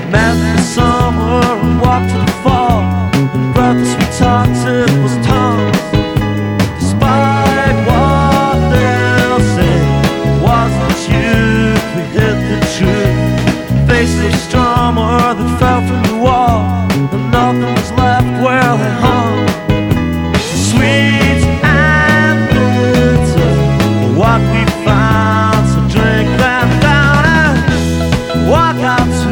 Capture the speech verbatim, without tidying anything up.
Met in the summer and walked to the fall, and brought the sweet talks, it was tongues. Despite what they'll say, wasn't you, we hit the truth. Face of a drummer that fell from the wall, and nothing was left where they hung. Sweet and bitter, what we found, so drink them down and walk out to